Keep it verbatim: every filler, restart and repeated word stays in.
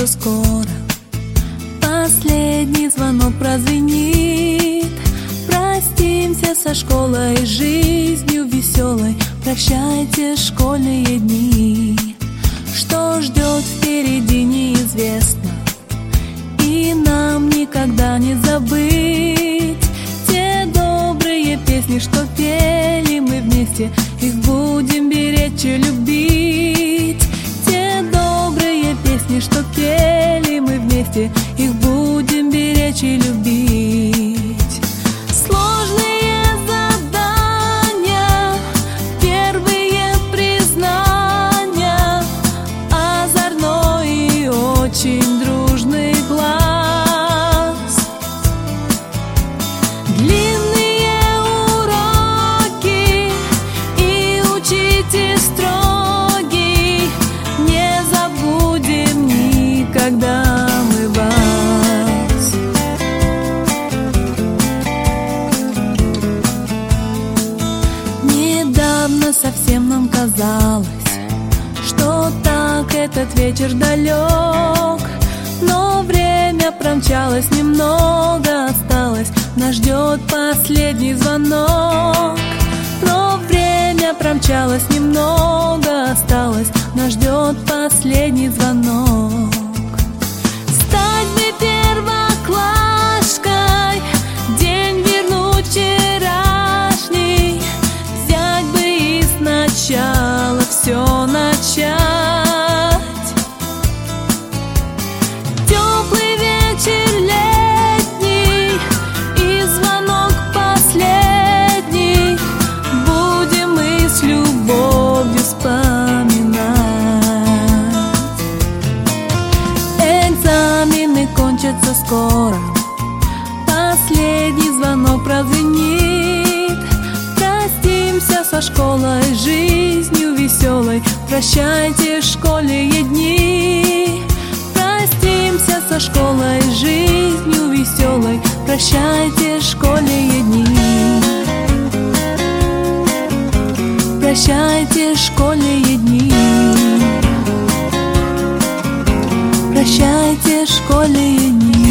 кончится скоро, последний звонок прозвенит. Простимся со школой, жизнью веселой, прощайте школьные дни. Что ждет впереди, неизвестно, и нам никогда не забыть те добрые песни, что пели мы вместе. Их будем беречь и любить. Те добрые песни, что пели мы вместе, их будем беречь и любить. Сложные задания, первые признания, озорной и очень дружный класс. Длинные уроки и учитель строгий, не забудем никогда мы вас. Недавно совсем нам казалось, что так этот вечер далек, но время промчалось, немного осталось, нас ждет последний звонок. Но время промчалось, немного осталось, нас ждет последний звонок. Стать бы первоклашкой, день вернуть вчерашний, взять бы и сначала все начать. Теплый вечер летний и звонок последний, будем мы с любовью вспоминать. Экзамены кончатся скоро, последний звонок прозвенит. Простимся со школой, жизнью веселой, прощайте школьные дни. Простимся со школой, жизнью веселой, прощайте школьные дни. Прощайте школьные дни. Прощайте школьные дни.